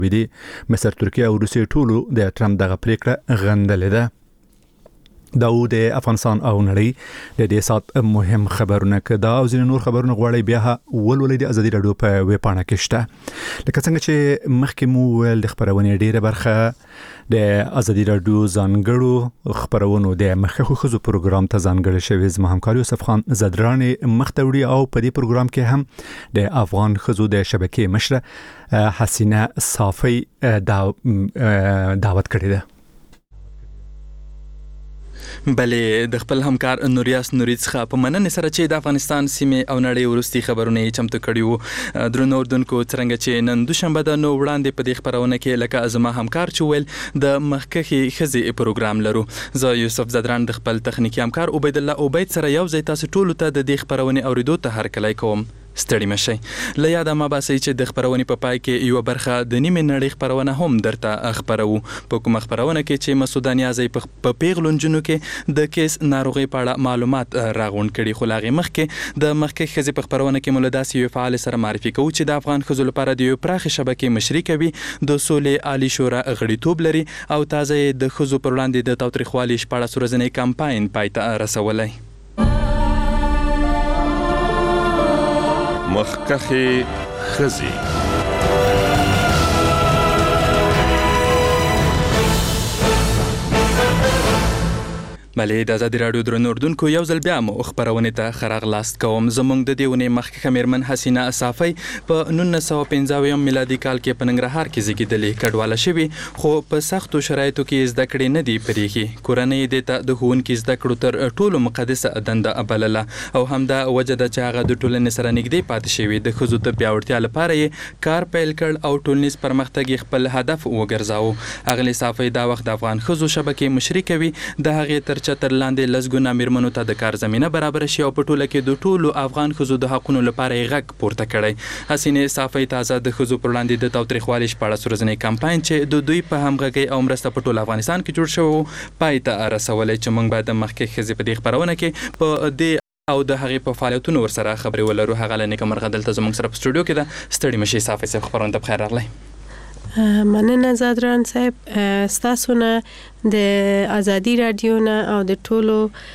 دي مصر ترکیه او روسیې ټولو د ټرمپ دغه پریکړه غندلې ده. دا د افغانستان او نړۍ د دې سات مهم خبرونه کده او ځینې نور خبرونه غواړي بیا ولولې د ازادي رادیو په ویب پاڼه کې شته. لکه څنګه چې مخکې مو ویل د خبرونه ډیره برخه د ازادي رادیو ځانګړو خبرونو د مخکښو ښځو پروګرام ته ځانګړی شوی. زما همکار یوسف خان زدرانی مختوړي او په دې پروګرام کې هم د افغان ښځو د شبکې مشره حسینه صافی دعوت کړې ده. بلې د خپل همکار نوریاس نوري څخه په مننه سره چې د افغانستان سیمه او نړۍ ورستي خبرونه چمتو کړي وو. درنو اردوونکو څنګه چې نن دوشنبه د نو وړاندې په دې خبرونه کې لکه ازما همکار چويل د مخکخي خزي پروګرام لرو. زه یوسف زدران د خپل تخنیکی همکار عبید الله عبید سره یو ځای تاسو ټول ته د دې خبرونه اوریدو ته هرکلی کوم. ستړي مشي. له یاده ما باسي چې د خبرونې په پای کې یو برخه د نیمه نړۍ خبرونه هم درته خبرو. په کوم خبرونه کې چې مسعود نیازی په پیغلونجونو کې د کیس ناروغي په اړه معلومات راغونډ کړي. خو لاغي مخکې د مخکې خزي په خبرونه کې مولداسي یو فعال سره معرفي کوي چې د افغان خزو لپاره د یو پراخ شبکې مشري کوي، د سولې عالی شورا غړیتوب لري او تازه د خزو پر وړاندې د تاوتریخوالي شپږ ورځنی کمپاین پایته رسولای. مخکخي خزي بلې د ازادي رادیو درنو اردوونکو یو ځل بیا مو خبرونه ته خراغلاست کوم. زمونږ د دیونه مخکښه میرمن حسینه صافی په 1950 میلادي کال کې په ننګرهار کې زیږیدلې. کډواله شوی خو په سختو شرایطو کې زده کړې نه دی پریږي. کورنۍ د ته د ښوونکي زده کړو تر ټولو مقدسه دنده ابلله او همدا وجه د چې هغه د ټولنې سره نږدې پاتې شوی. د ښځو د پیاوړتیا لپاره یې کار پیل کړ او ټولنیز پرمختګ خپل هدف وګرځاو. اغلی صافی دا وخت د افغان ښځو شبکې مشري کوي. د هغې تر چتر لاندې لسګونه میرمنو ته د کار زمينه برابر شي او په ټوله کې د ټولو افغان ښځو د حقونو لپاره یې غږ پورته کړی. حسینه صافی تازه د ښځو پر وړاندې د تاوتریخوالي شپږ ورځنی کمپاین چې د دوی په همغږي او مرسته په ټول افغانستان کې جوړ شو پای ته رسولای. چې موږ باید د مخکې خزي په دې خبرونه کې په دې او د هغې په فعالیتونو ورسره خبرې ولرو. هغه لنیکه مرغه دلته زموږ سره په سټوډیو کې ده. ستړي مشي صافی صاحب خبرونه ته بخیر راغلی. مننه زادران صاحب ستاسو نه د ازادي رادیو نه او د ټولو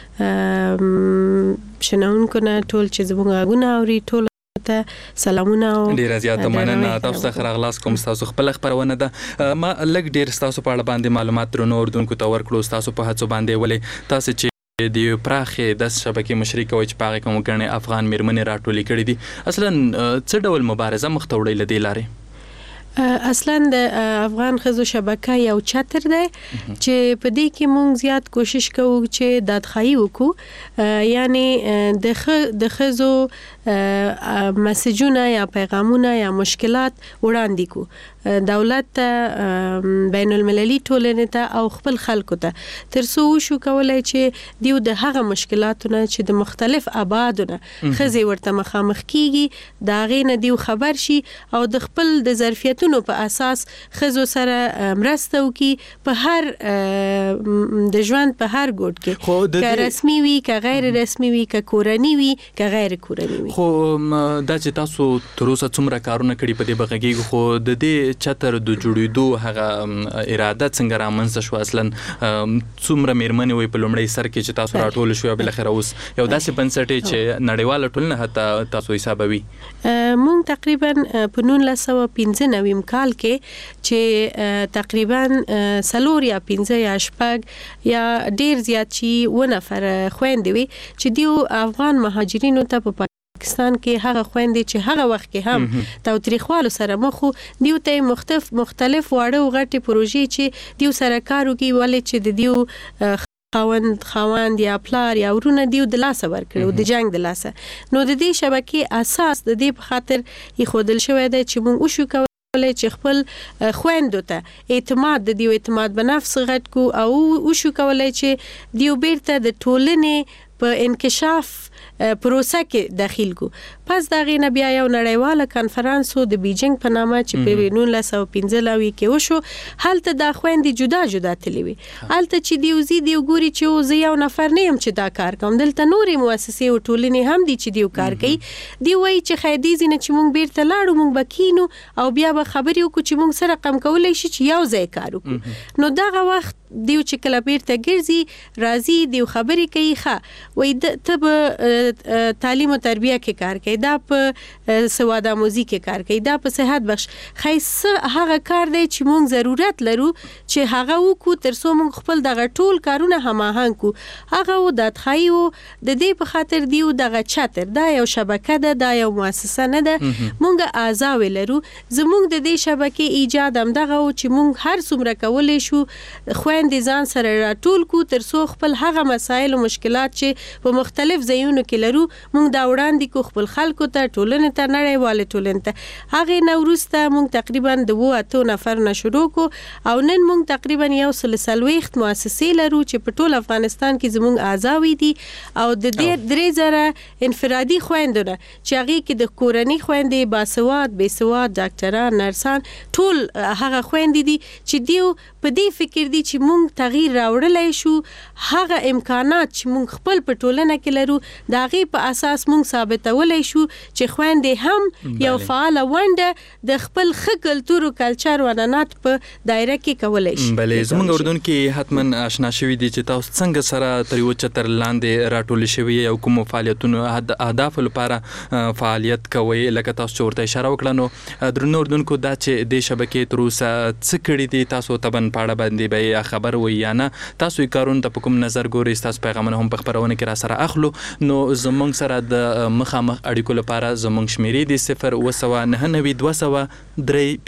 شنونکو نه ټول چې زموږ غږونه اوري ټول ته سلامونه او ډیر زیاته مننه. تاسو ته خراغلاس کوم. تاسو خپل خبرونه ده ما لګ ډیر تاسو په اړه باندې معلومات درنو اردوونکو ته ورکړو. تاسو په هڅو باندې ولې تاسو چې د پراخې د شبکې مشري کوي چې پاغه کوم ګڼې افغان میرمنې راټولې کړې دي. اصلا څه ډول مبارزه مخ ته وړي لدی لارې؟ اصلا د افغان خزو شبکه یو چتر دی چې په دې کې مونږ زیات کوشش کوو چې دادخواهی وکړو. یعنی د خزو مسیجونه یا پیغامونه یا مشکلات وړاندې کو دولت ته، بین المللي ټولنې ته او خپل خلکو ته، ترڅو شو کولای چې دیو د هغه مشکلاتونه چې د مختلف ابعادونه خزي ورته مخامخ کیږي دا غینه دیو خبر شي او د خپل د ظرفیتونو په اساس خزو سره مرسته وکي په هر د ژوند په هر ګوټ کې، که رسمي وي که غیر رسمي وي که کورنی وي که غیر کورنی وي. خو دا چې تاسو تر اوسه څومره کارونه کړي په دې بغږیږي، خو د دې چتر د جوړېدو هغه اراده څنګه رامنځته شو؟ اصلا څومره میرمنې وي په لومړی سر کې چې تاسو راټول شو او بل اخر اوس یو داسې بنسټ چې نړیواله ټولنه حتی تاسو حسابوي؟ مونږ تقریبا په 1995 کال کې چې تقریبا 4 یا 5 یا 6 یا ډیر زیات شي و نفر خويندې وي چې دیو افغان مهاجرینو ته په پاکستان کې هغه خويندې چې هغه وخت کې هم تاوتریخوالو سره مخو دیو ته مختلف واړه غټي پروژې چې دیو سره کارو کې ولې چې د دیو خاوند یا پلار یا ورونه دیو د لاسه ورکړو د جنگ د لاسه. نو د دې شبکې اساس د دې په خاطر یخودل شوی دی چې موږ وشو چې خپل خويندو ته اعتماد د دیو اعتماد په نفس غټ کو او وشو کولای چې دیو بیرته د ټولنې په انکشاف پروسه کې داخل کو. پس دا غینه بیا یو نړیواله کانفرنس د بیجینګ په نامه چې په 1915 کې وشو. هلته دا خويندې جدا جدا تللی وي. هلته چې دیوزي دی ګوري چې زه یو نفر نه يم چې دا کار کوم. دلته نورې مؤسسې او ټولنې هم دي چې دیو کار کوي. دی وایي چې خیدي زینه چې مونږ بیرته لاړو مونږ بکینو او بیا به خبرې وکړو چې مونږ سره کم کولای شي چې یو ځای کار وکړو. نو دغه وخت دیو چې کله بیرته ګرځي راځي دیو خبرې کوي ښه وایي ته به تعلیم او تربیه کې کار کوي، دا په سواد آموزي کې کار کوي، دا په صحت بخش خیسه هغه کار دی چې مونږ ضرورت لرو چې هغه وکړو تر څو مونږ خپل دغه ټول کارونه هماهنګ کو. هغه و د خایو د دې په خاطر دیو دغه چتر دا یو شبکه ده، دا یو مؤسسه نه ده. مونږ اعضا ولرو. زمونږ د دې شبکې ایجاد هم دغه و چې مونږ هر څومره کولای شو خويندې ځان سره راټول کو تر څو خپل هغه مسایل او مشکلات چې په مختلف ځایونو کې لرو مونږ دا وړاندې کو خپل خلکو ته، ټولنې ته، نړیواله ټولنې ته. هغه نوروسته مونږ تقریبا د 2 نفر نه شروع کو او نن مونږ تقریبا 140 مؤسسې لرو چې په ټول افغانستان کې زمونږ اعضاوي دي او د 3000 انفرادي خويندونه چې هغه کې د کورنۍ خويندې باسواد، بېسواد، ډاکټران، نرسان ټول هغه خويندې دي چې دیو په دې فکر دي چې مونږ تغییر راوړلای شو. هغه امکانات چې مونږ خپل په ټولنه کې لرو دا غي په اساس مونږ ثابتولای شو چې خويندې هم یو فعال ونده د خپل خ کلتور او کلچر او عنعنات په دایره کې کولای شي. بلې زموږ اردن کې حتمن آشنا شوي دي چې تاسو څنګه سره تر یو چتر لاندې راټول شوي او کوم فعالیتونو اهداف لپاره فعالیت کوي. لکه تاسو چې ورته اشاره وکړه نو درنو اردنکو دا چې د شبکې تر اوسه څه کړي دي تاسو تبن پاړه باندې به خبر وي یا نه، تاسو یې کارون ته په کوم نظر ګورئ؟ تاسو پیغامونه هم په خبرونه کې را سره اخلو. نو زمونږ سره د مخامخ اړیکو لپاره زمونږ شمیرې دي 0 299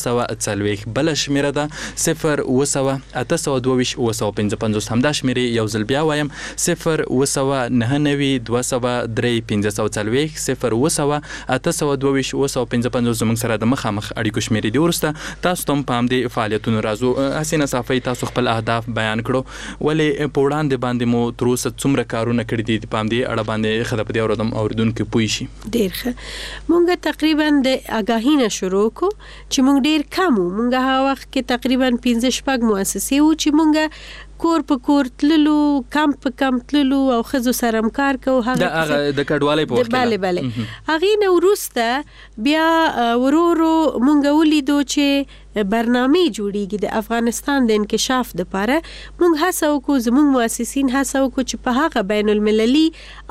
540 بل شمیره ده 0 822 255 همدا شمیرې یو ځل بیا وایم 0 299 203 540 0 822 255 زمونږ سره د مخامخ اړیکو شمیرې دي. ورسته تاسو ته په همدې فعالیتونو راځو. حسینه صافی تاسو خپل اهداف بیان کړو، ولې په وړاندې باندې مو تر اوسه څومره کارونه کړي دي په همدې اړه باندې خدای په دې اوردم اوردونکو پوي شي. ډیر ښه. مونږ تقریبا د آگاهی نه شروع کو چې مونږ ډیر کم مونږ هغه وخت کې تقریبا 15 مؤسسې وو چې مونږ کور په کور تللو، کمپ په کمپ تللو او خزو سره همکار کو. هغه د کډوالۍ په وخت کې بله هغه نو وروسته بیا ورورو مونږ ولیدو چې برنامه جوړیږي د افغانستان د انکشاف لپاره. مونږ هڅه وکړو، زموږ مؤسسین هڅه وکړو چې په هغه بین المللي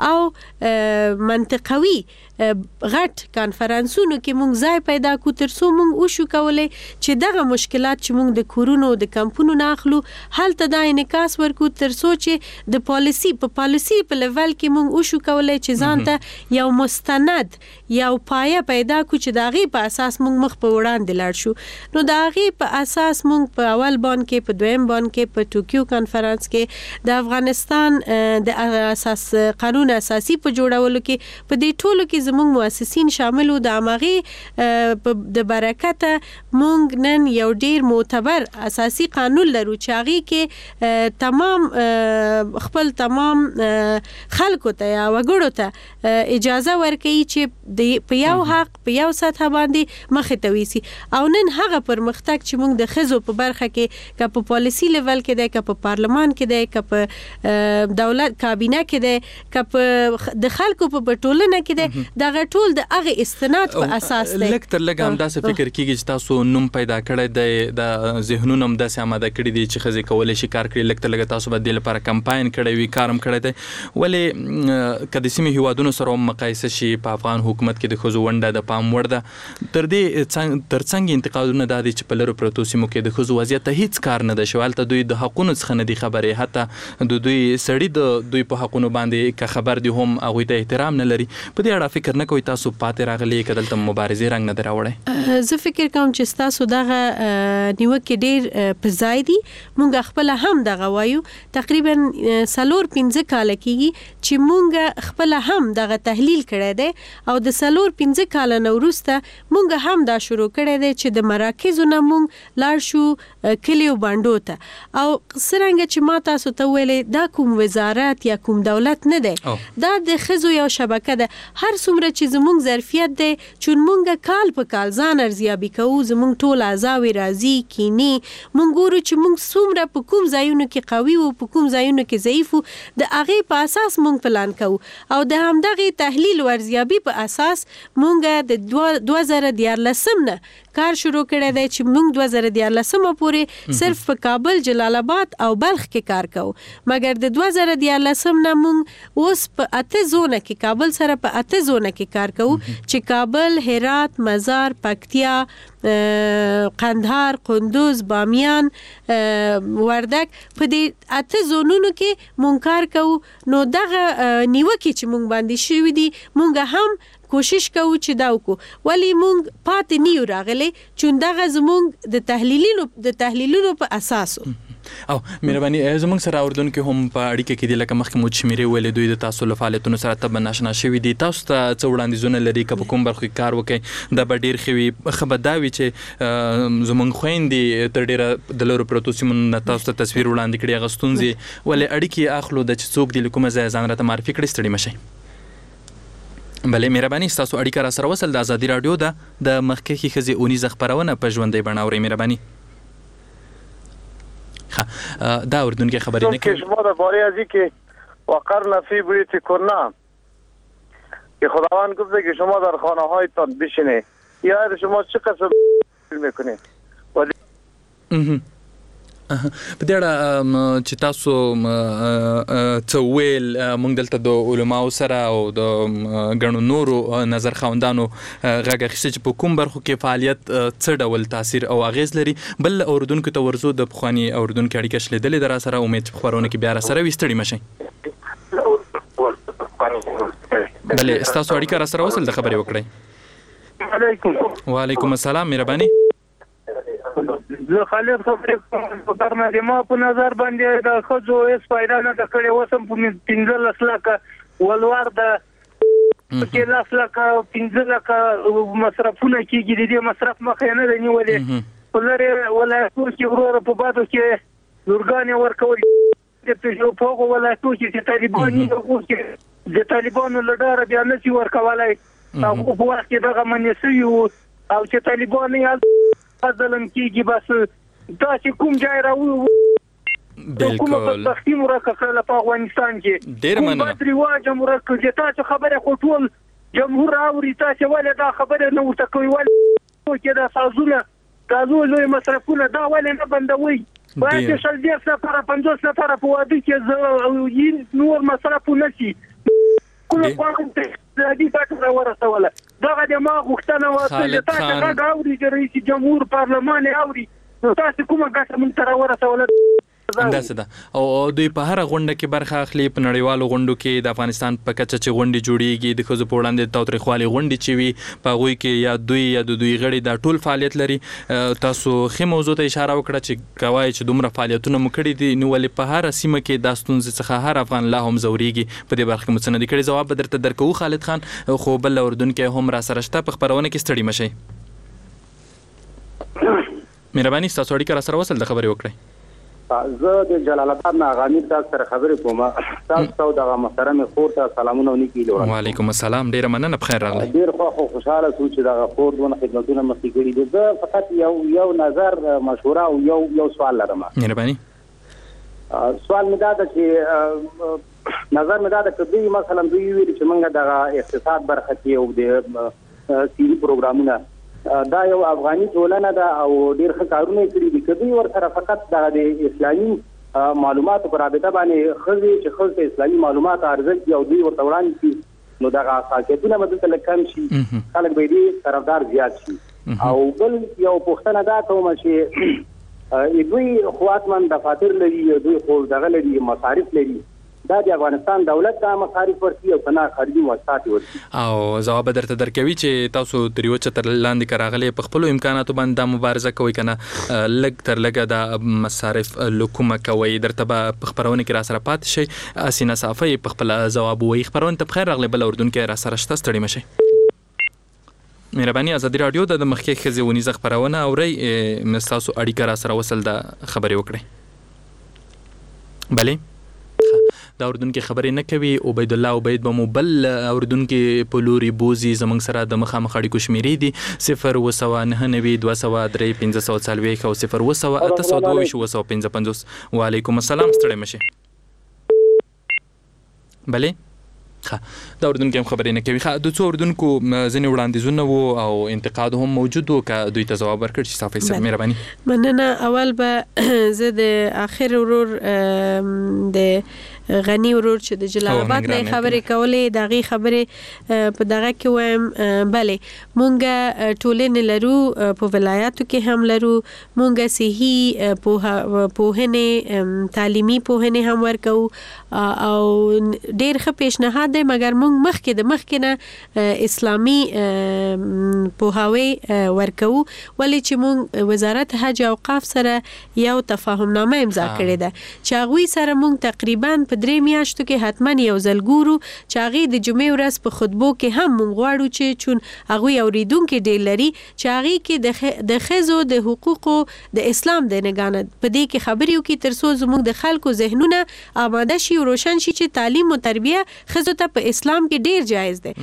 او منطقوي غټ کانفرنسونو کې مونږ ځای پیدا کو تر څو مونږ وشو کولای چې دغه مشکلات چې مونږ د کورونو د کمپونو نه اخلو هلته دا انعکاس ورکو تر څو چې د پالیسی په لیول کې مونږ وشو کولای چې ځان ته یو مستند یو پایه پیدا کو چې دغه په اساس مونږ مخ په وړاندې لاړ شو. نو دغه په اساس مونږ په اول باندې کې په دویم باندې کې په ټوکیو کانفرنس کې د افغانستان د اساس قانون اساسي په جوړولو کې په دې ټولو کې زموږ مؤسسین شامل وو. د امغه د برکت مونږ نن یو ډیر معتبر اساسي قانون لرو چې هغه کې تمام خپل تمام خلکو ته یا وګړو ته اجازه ورکړي چې په یو حق په یو سطح باندې مخه ته ویسي. او نن هغه پرمختګ چې موږ د خزو په برخه کې که په پالیسی لیول کې دی، که په پارلمان کې دی، که په دولت کابینه کې دی، که په د خلکو په ټولنه کې دی، دغه ټول د هغه استناد په اساس دی. لکه تر لږ هم داسې فکر کیږي چې تاسو نوم پیدا کړی دی، د ذهنونو هم داسې آماده کړي دي چې ښځې کولی شي کار کړي. لکه تر لږ تاسو به دې لپاره کمپاین کړی وي، کار هم کړی دی. ولې که د سیمې هیوادونو سره هم مقایسه شي په افغان حکومت کې د ښځو ونډه د پام وړ ده. تر څنګ انتقادونه دا دي چې په لرو پرتو سیمو کې د ښځو وضعیت ته هیڅ کار نه ده شوی. هلته دوی د حقونو څخه نه دي خبرې، حتی د دوی سړي د دوی په حقونو باندې که خبر دي هم هغوی ته احترام نه لري. په دې اړه فکر نه کوئ تاسو پاتې راغلي که دلته مبارزې رنګ نه دی راوړی؟ زه فکر کوم چې ستاسو دغه نیوکې ډېر په ځای دي. مونږ خپله هم دغه وایو. تقریبا 4-5 کاله کېږي چې مونږ خپله هم دغه تحلیل کړی دی او د 4-5 کاله نه وروسته مونږ هم دا شروع کړی دی چې د مراکزو ختیځو نه مونږ لاړ شو کلیو باندو ته او څرنګه چې ما تاسو ته ویلې دا کوم وزارت یا کوم دولت نه دی دا د ښځو یو شبکه ده هر څومره چې زمونږ ظرفیت دی چې مونږ کال په کال ځان ارزیابي کوو زمونږ ټول اعضاوې راځي کینی مونږ ګورو چې مونږ څومره په کوم ځایونو کې قوي او په کوم ځایونو کې ضعیف وو د هغې په اساس مونږ پلان کوو او د همدغې تحلیل او ارزیابي په اساس مونږ د 2014 نه کار شروع کړی دی چې مونږ 2014 پورې صرف په کابل جلال آباد او بلخ کې کار کوو مګر د 2014 نه مونږ اوس په 8 زونه کې کابل سره په 8 زونه کې کار کوو چې کابل هرات مزار پکتیا قندهار قندوز بامیان وردک په دې 8 زونونو کې مونږ کار کوو نو دغه نیوکه چې مونږ باندې شوې دي مونږ هم کوشش کوو چې دا وکړو ولی مونږ پاتې نیو راغلي چې دغه زمونږ د تحلیلونو په اساس او مهرباني زمونږ سره اوردونکو هم په اړیکه کې دي لکه مخکې مو شمیرې ویلې دوی د تاسو له فعالیتونو سره تب ناشنا شوي دي تاسو ته څه وړاندیزونه لري که په کوم برخو کې کار وکړئ دا به ډېر ښه وي ښه به دا وي چې زمونږ خویندې تر ډېره د لرو پرتو سیمو نه تاسو ته تصویر وړاندې کړي هغه ستونزې ولې اړیکې اخلو د چې څوک دي له کومه ځایه ځان راته معرفي کړي ستړي مه شئ بله مهرباني ستاسو اړیکه را سره وصل د ازادي راډیو ده د مخکښې ښځې اونیزه خپرونه په ژوندۍ بڼه اورئ مهرباني دا اردونکي خبری نه که شما درباره از این که وقرن فی بیوتکن که خداوند گفته که شما در خانه هایتان بشینید یا شما چه قسم میکنید په دې اړه چې تاسو څه ویل موږ دلته د علماو سره او د ګڼو نورو نظر خاوندانو غږ اخیسته چې په کوم برخو کې فعالیت څه ډول تاثیر او اغیز لري بل اوردونکو ته ورزو د پخواني اوردونکو اړیکه شلیدلې در سره امید په خبرونه کې بیا را سره وستړي مشي بله تاسو اړیکه را سره وصل د خبرې وکړئ وعلیکم السلام مهرباني زه خالد خبرې کوم په ما په نظر باندې د خځو هیڅ فایده نه ده کړې اوس هم په 15 لکه ولوار ده کې 10 لکه 15 لکه مصرفونه کېږي د دې مصرف مخه نه دی نیولې په لرې ولایتونو کې ورور په بادو کې لورګانې ورکول د په هغو ولایتونو کې چې طالبان د طالبانو له ډاره بیا نه شي ورکولی هغو په وخت کې دغه منې شوي وو او چې طالبان یې ظلم کیږي بس دا چې کوم ځای راوړو کومه بدبختي مرکه کړله په افغانستان کې ډېر مننه بد رواج مرکه چې تاسو خبره خو ټول جمهور اوري تاسو ولې دا خبره نه ورته کوي ولې چې دا سازونه تاسو لوی مصرفونه دا ولې نه بندوي باید چې شل دې سفر 50 سفر په واده کې نور مصرفونه شي کومه کوم د دې فکر ورسوله دغه د ما غوښتنه و چې تاسو دا اوري چې رئیس جمهور پارلمان اوري تاسو کومه ګټه مونږ ته ورسوله اندازه ده او دوی په هر غونډه کې برخه اخلي په نړیوالو غونډو کې د افغانستان په کچه چې غونډې جوړیږي د ښځو په وړاندې تاوتریخوالي غونډې چې وي په هغوی کې یا د دوی غړي دا ټول فعالیت لري تاسو ښه موضوع ته اشاره وکړه چې کوای چې دومره فعالیتونه مو کړي دي نو ولې په هر سیمه کې دا ستونزې څخه هر افغان لا هم زوريږي په دې برخه کې مو څه نه دي کړي جواب به درته درکوو خالد خان خو بل اردونکي هم را سره شته په خبرونه کې ستړي مشئ مهرباني تاسو اړیکه را سره وصل د خبرې وکړئ زه د جلال آباد نه غامیر تاسو سره خبرې کوم تاسو دغه محترم خور ته سلامونه ونیکي لور وعلیکم السلام ډیر مننه بخیر راغلی ډیر خوشاله شو چې دغه خور دونه خدمتونه مخکې کړي دي زه فقط یو نظر مشوره او یو سوال لرم مهرباني سوال مې دا ده چې نظر مې دا ده چې دوی مثلا دوی ویل چې موږ دغه اقتصاد برخه کې او د سیاسي پروګرامونه دا یو افغاني ټولنه ده او ډیر ښه کارونه کړي دي کدی ورته فقط د اسلامي معلوماتو پر رابطه باندې خزي چې خزي اسلامي معلومات ارزښت یو دوی ورته وړاندې نو دغه اساسیتونه مدته کم شي خلک به دې طرفدار زیات شي او بل یو پوښتنه دا کوم چې دوی خواتمن دفاتر لري دوی خو دغه لري مصارف لري دا د افغانستان دولت ته مصارف ورکړي او کنه خارجي مؤسسات ورکړي او جواب درته درکوي چې تاسو تریو چتر لاندې کراغلي په خپل امکاناتو باندې مبارزه کوي کنه لګ تر لګه د مصارف لکومه کوي درته په خبرونه کې را سره پات شي اسینه صافي په خپل جواب وي خبرونه ته بخیر راغلي بل اردن کې را سره شته ستړي مشي مهرباني ازادي رادیو د مخکې ښځې ونیزه خپرونه اورئ ستاسو اړیکه را سره وصل ده خبرې وکړئ. بلې دا اردونکو خبرې نه کوي. عبید الله عبید به مو بل اردونکو په لوري بوزي زمونږ سره د مخامخ اړیکو شمیرې دي 01993 او 010 وعلیکم السلام ستړي مشه. بلې دا اردونکو خبرې نه کوي. د څو اردونکو ځینې وړاندیزونه وو او انتقاد هم موجود وو که دوی ته ځواب ورکړ چې صافي صاحب مهرباني. مننه. اول به زه د اخر ورور د غنی ورور چې د جلال آباد نه خبرې کولې دغه خبرې په دغه کې وایم. بله مونږ ټولنې لرو په ولایاتو کې هم لرو. مونږ صحي پوهنې تعلیمي پوهنې هم ورکو او ډېر ښه پیشنهاد دی مګر مونږ مخکې نه اسلامي پوهاوی ورکو ولې چې مونږ وزارت حج او اوقاف سره یو تفاهم نامه امضا کړې ده چې هغوی سره مونږ تقریبا په 3 میاشتو کې حتما یو ځل ګورو چې هغې د جمعې ورځ په خطبو کې هم مونږ غواړو چې چون هغوی اوریدونکي ډېر لري چې هغې کې د ښځو د حقوقو د اسلام د نګاه په دې کې خبرې وکړي تر څو زموږ د خلکو ذهنونه آماده شي او روشن شي چې تعلیم او تربیه ښځو ته په اسلام کې ډېر جایز دی.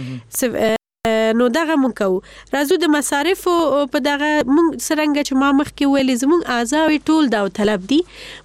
نو دغه مونږ کوو. راځو د مصارفو په دغه مونږ څرنګه چې ما مخکې ویلې زموږ اعضاوې ټول داوطلب دي.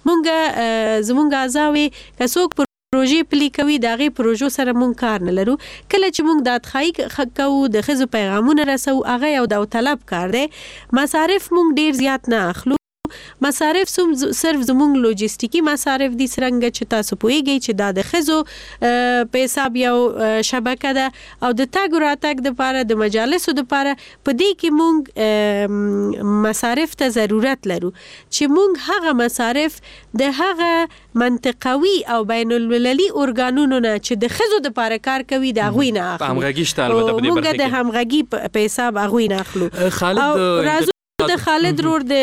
زموږ اعضاوې که څوک پروژې پلي کوي د هغې پروژو سره مونږ کار نه لرو. کله چې مونږ دادخواهي کوو د ښځو پیغامونه رسوو هغه یو داوطلب کار دی. مصارف مونږ ډېر زیات نه اخلو. مصارف صرف زموږ لوجستیکي مصارف دي څرنګه چې تاسو پوهیږئ چې دا د ښځو په حساب یو شبکه ده او د تګ راتګ دپاره د مجالسو دپاره په دې کې مونږ مصارف ته ضرورت لرو چې مونږ هغه مصارف د هغه منطقوي او بین المللي ارګانونو نه چې د ښځو دپاره کار کوي د هغوی نه اخلو. همغږي شته البته په دې برخه کې مونږ د همغږي په حساب هغوی نه اخلو. د خالد رور د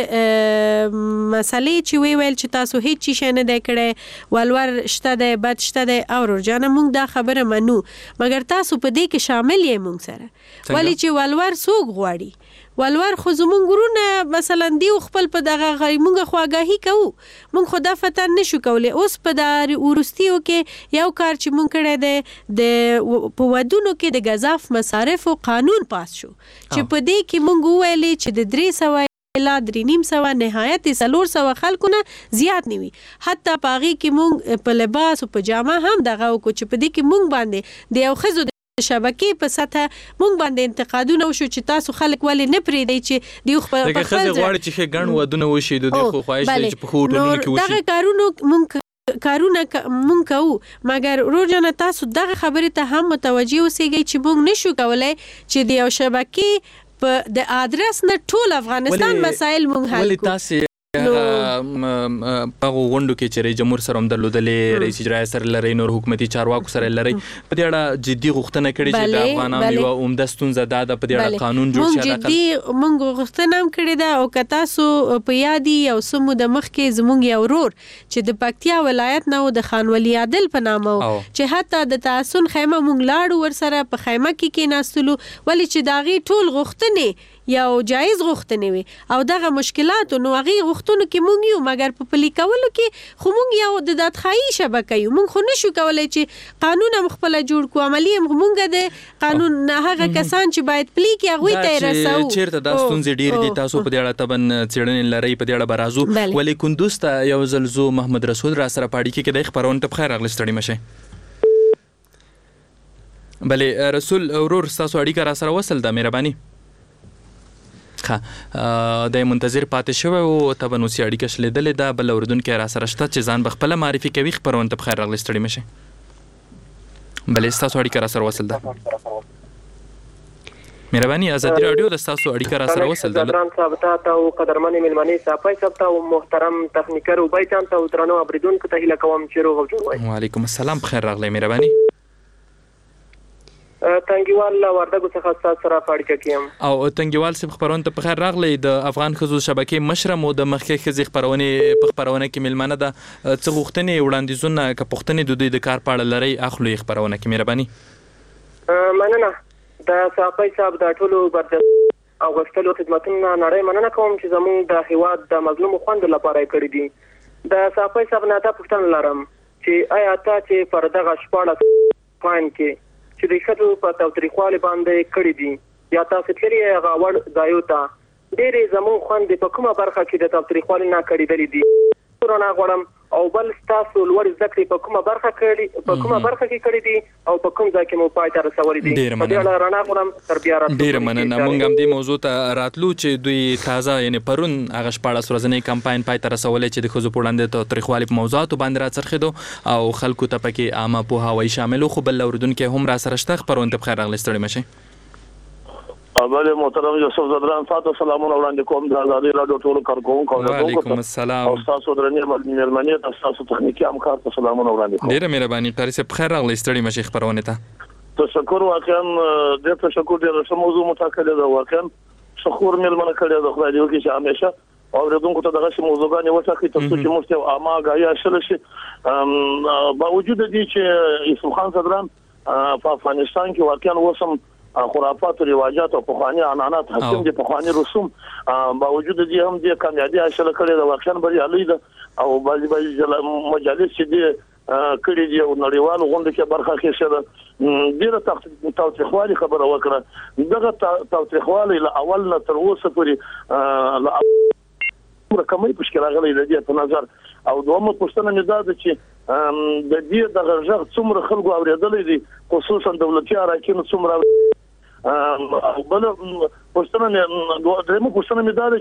مسلې چې ویل چې تاسو هیڅ شي نه دی کړی ولور شته دی بد شته دی او ورجانه مونږ دا خبره منو مګر تاسو په دې کې شامل یې مونږ سره ولی چې ولور څوک غواړي ولور خو زمونږ ورونه مثلا دی خپل په دغه مونږ خواګاهي کوو مونږ خو دا فتن نشو کولی. اوس په د ورستیو کې یو کار چې مونږ کړی دی د په ودونو کې د غذاف مصارفو قانون پاس شو چې په دې کې مونږ وویلې چې د 300 لا 300 نهایت 400 خلکو نه زیات نیوي. حتی پاغي کې مونږ په لباس او په جامه هم دغه کو چې په دې کې مونږ باندې د یو خزو شبکې په سطح مونږ باندې انتقادونه وشو چې تاسو خلک ولې نه پریږدئ چې دیو خپل خزه غواړي چې ګڼ ودونه وشي د خو خواهش دی چې په هوټلونو کې وشي. دغه کارونه مونږ کوو مګر روزانه تاسو دغه خبرې ته هم متوجي اوسئ چې مونږ نشو کولای چې د یو شبکې په د ادرس نه ټول افغانستان مسایل مونږ حل کړو. په غونډو کې چې رئیس جمهور سره هم درلودلې رئیس اجرایه سره لري نور حکومتي چارواکو سره لري په دې اړه جدي غوښتنه کړې چې د افغانانو یو عمده ستونزه دا ده په دې اړه قانون جوړ شي. مونږ غوښتنه هم کړې ده او که تاسو په یادي یو سمو د مخکې زمونږ یو ورور چې د پکتیا ولایت نه و د خان ولی عادل په نامه چې حتی د تاسون خیمه مونږ لاړو ورسره په خیمه کې کېناستلو ولې چې د هغې ټول غوښتنې یو جایز غوښتنې وي او دغه مشکلات نو هغې غوښتنو کې مونږ یو مګر په پلي کولو کې خو مونږ یو د دادخواهي شبکه یو مونږ خو نشو کولی چې قانون هم خپله جوړ کړو عملي هم مونږ د قانون هغه کسان چې باید پلي کړي هغوی ته یې رسوو. چېرته دا ستونزې ډېرې دي تاسو په دې اړه طبعا څېړنې لرئ په دې اړه به راځو ولې کندوز ته یو ځل زو محمد رسول را سره په اړیکې کې دی خپرونې ته بخیر راغلی ستړي مشئ. بلې رسول ورور ستاسو اړیکه را سره وصل ده مهرباني د منتظر پاتې شوی او طبعا اوس اړیکه شلیدلې ده بل اردونکو را سره شته چې ځان بخپله معرفي کوي خپرونې ته بخیر راغلی ستړي مشئ. بلې ستاسو اړیکه را سره وصل ده مهرباني ازادي رادیو د ستاسو اړیکه را سره وصل ده. ګران صاحب ته او قدرمنې ملمنې صافي صاحب ته او محترم تخنیکر او بای چان ته درنو اوریدونکو ته هیله کوم چې روغ جوړ وي. وعلیکم السلام بخیر راغلی مهرباني. تنګیوال وردګو څخه تاسو سره اړیکه کیم او تنګیوال صاحب خبرونه ته بخیر راغلی د افغان ښځو شبکې مشره مو د مخکې ښځې خبرونه په خبرونه کې ملمنه ده څه غوښتنې وړاندیزونه که پوښتنې د دوی د کار په اړه لري اخلو یې خبرونه کې مهرباني. مننه د صافي صاحب د ټولو برجستو او غوښتلو خدماتونو نړۍ مننه کوم چې زموږ د هیواد د مظلوم خوند لپاره کړی دي. د صافي صاحب نه تاسو پوښتنه لرم چې آیا تاسو چې پر دغه شپاړه پاین کې چې د خدو په تاریخوالي باندې کړی دي یا تاسو تللی هغه وړ ځایو ته ډېرې زموږ خوند په کومه برخه کې د تاریخوالي نه کړی دي ورونه غواړم او بل تاسو لوړ ذکر په کومه برخه کې کړی دي او په کوم ځای کې مو پای ته رسولي دي. په دې اړه رڼا غواړم تر بیا راځو. ډیر مننه. موږ هم دې موضوع ته راتلو چې دوی تازه یعنی پرون هغه 14 ورځنی کمپاین پای ته رسولې چې د خزو پوړاندې ته تاریخوالي په موضوعاتو باندې راڅرخېدو او خلکو ته پکې عامه پوهاوی شامل خو بل اوردونکو هم را سره شته. خبرونه په خیر راغلی ستړي مشي. بله محترم یوسف زدران تاسو سلامونه وړاندې کوم د آزادۍ رادیو ټولو کارکونکو وعلیکم السلام او تاسو درنې مېرمنې تاسو تخنیکی همکار ته سلامونه وړاندې کوم. ډیره مهرباني قاری صاحب خیر راغلی ستړي مشي خبرونه ته. تشکر واقعا د تشکر ډیر ښه موضوع متاکده ده واقعا شکر مېرمنه کړی د خدای دې وکړي چې همیشه او ردونکو ته دغه موضوعګانې وټاکي ترڅو چې موږ ته عامه غایا شل شي باوجود دې چې یوسف خان زدران په افغانستان کې واقعا وسم خرافات او رواجات او پخوانی عنعنات حاکم دي پخوانی رسوم باوجود دي هم دي کامیابی حاصل کړي د واقعا بریالي ده او بعضي مجالس چې دي کړي دي او نړیوال غونډه کې برخه اخیسته ډیره تاوتریخوالي خبره وکړه. دغه تاوتریخوالي له اول نه تر اوسه پورې له کومې مشکل راغلي د دې په نظر او دومره پوښتنه مې ده چې د دې د غږ څومره خلکو اوریدلې دي خصوصا دولتي اراکین څومره بل پوښتنه مې ده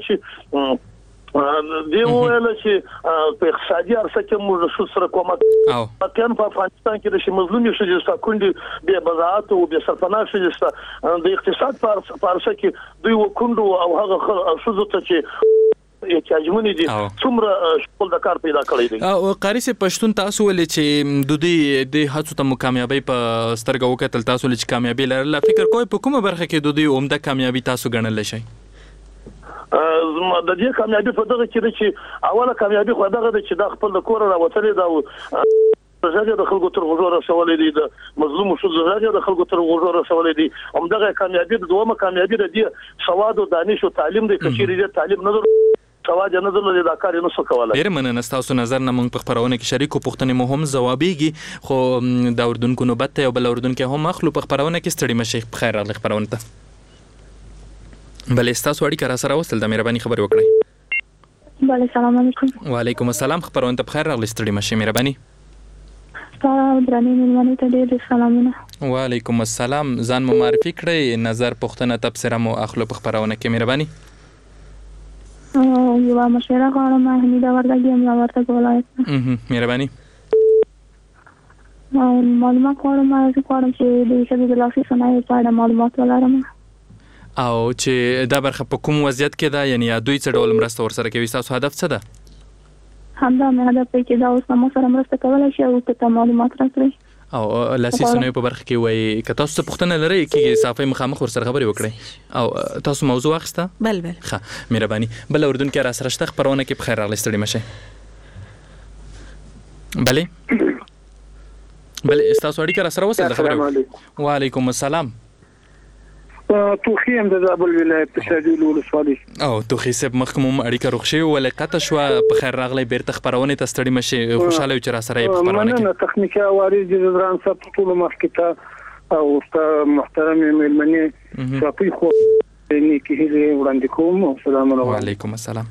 چې دی ویل چې په اقتصادي عرصه کې موږ شو سره کومه کان په افغانستان کې د مظلومي شجستا کندي به بزاعت او به سرپناه شجستا د اقتصاد په عرصه کې دوی وکندو او هغه شو ته چې احتیاجمنې دي څومره شغل د کار پیدا کړی دی. او قاری صاحب پښتون تاسو ولې چې د دې د هڅو ته کامیابی په سترګو وکتل تاسو ولې چې کامیابی لرله فکر کوئ په کومه برخه کې د دې عمده کامیابی تاسو ګڼل شي؟ د دې کامیابی په دغه کې چې اوله کامیابی خو دغه چې د خپل کور راوتلې دا زړه د خلکو تر غوړو رسولې دي د مظلوم شو زړه د خلکو تر غوړو رسولې دي هم دغه کامیابی د دومره کامیابی د دې سواد او دانش او تعلیم د کچېری د تعلیم نه سواد نه درلود د کار نه څه کوله. ډیر مننه تاسو نظر نه موږ په خبرونه کې شریکو پوښتنې مو هم ځوابيږي خو د اردوونکو نوبت ته بل اردوونکو هم اخلو په خبرونه کې ستړي مشي په خیر راغلی خبرونه ته. بلې تاسو اړیکه را سره وصل د مهرباني خبرې وکړئ. بله سلام علیکم. وعلیکم السلام خبرونه ته په خیر راغلی ستړي مشي مهرباني. تاسو درنې مېلمنو ته ډېر سلامونه. وعلیکم السلام ځان مو معرفي کړئ نظر پوښتنه تبصره مو اخلو په خبرونه کې مهرباني. یو مشوره غواړم حمیده وردګ یم لا وردګ ولایت. مهرباني. معلومات غواړم چې د شبي د لاسي صنایع په اړه معلومات ولرم. او چې دا برخه په کوم وضعیت کې ده یعنی دوی څه ډول مرسته ورسره کوي تاسو هدف څه ده؟ همدا مې هدف دی چې دا اوس مو سره مرسته کولای شي او ته معلومات راکړي. او لاسي صنایع په برخه کې وایي که تاسو څه پوښتنه لرئ کې صافي مخامخ ورسره خبرې وکړئ او تاسو موضوع واخیسته؟ بل ښه مهرباني. بل اردوونکو را سره شته خبرونه کې په خیر راغلی ستړي مشئ. بلې تاسو اړیکه را سره وصل د خبرې. وعلیکم السلام. توخی هم د زابل ولایت په شاجول ولسوالۍ. او توخی صاحب مخکمم اړیکه روښي ولقطه شو په خیر راغلی بیرته خبرونه ته ستړي مشي خوشاله چې را سره یې خبرونه کې. مننه تخنیکی وارث د زدران صاحب ټول مخکته او محترم مېلمنې صافي خو نیکی هیله وړاندې کوم. السلام علیکم. وعلیکم السلام.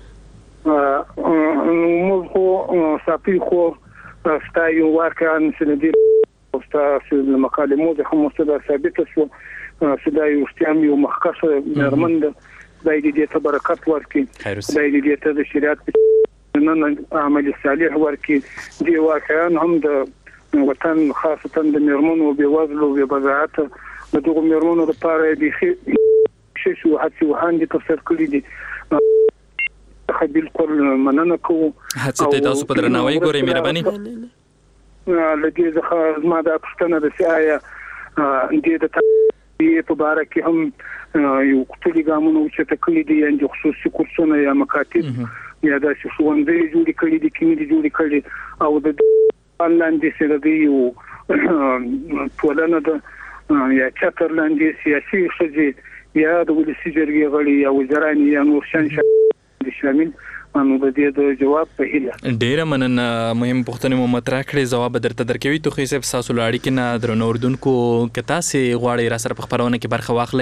موږ خو صافي خو ستایو واقعا سندي او تاسو د مکالمو د هم مستند ثابت شو سدا یو ستیام یو مخکسه نرمند دای دې ته برکت ورکړي دای دې ته د شریعت نن عمل صالح ورکړي دی واقعا هم د وطن خاصه د نرمن او بيوازل او بزاعت د دغه نرمنو لپاره دي شي هڅه وهاندې تفسیر کړی دي خبيل کول مننه کوو هڅه ته تاسو په درناوي ګورئ مهرباني. لږه ځخه ما د پښتنه د سیایا دې د په باره کې هم یو کتلي ګامونو چې تکلي دي ان خصوصي کورسونه یا مکاتب یا د ښوونځي جوړ کړي دي کینې جوړ کړي او د انلاین د سره دی یو ټولنه د یا چتر لاندې سیاسي ښځې یا د ولسي جرګې غړي یا وزران یا نور شامل نو د دې د جواب په هیله ډیره مننه. مهم پوښتنې مو مطرح کړې، ځواب درته درکوي. تو خو تاسو لاړی کې نه درنو اردوونکو کتا سي غواړي را سره په خبرونه کې برخه واخلي